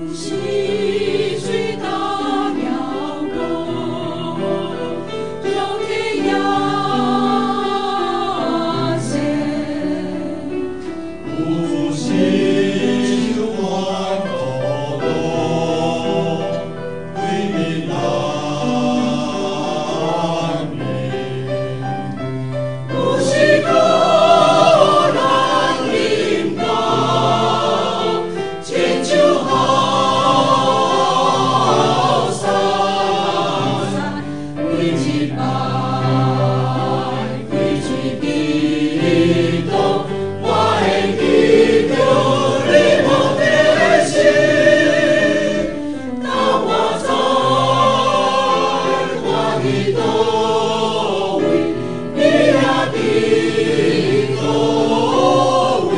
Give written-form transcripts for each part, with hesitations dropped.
溪水大鸟歌，绕天涯线， 无心万口多，为民难民。 不是个难领导，千秋好山，为几百，为几地东，我的地球你无得心，当我在我的多位，你也的多位，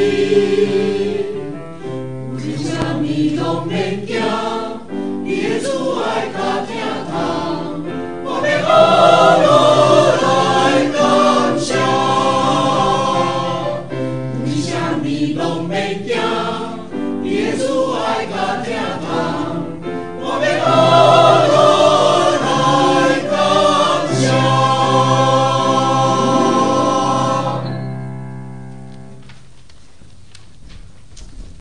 有啥物拢免惊，你的慈爱较疼痛，我要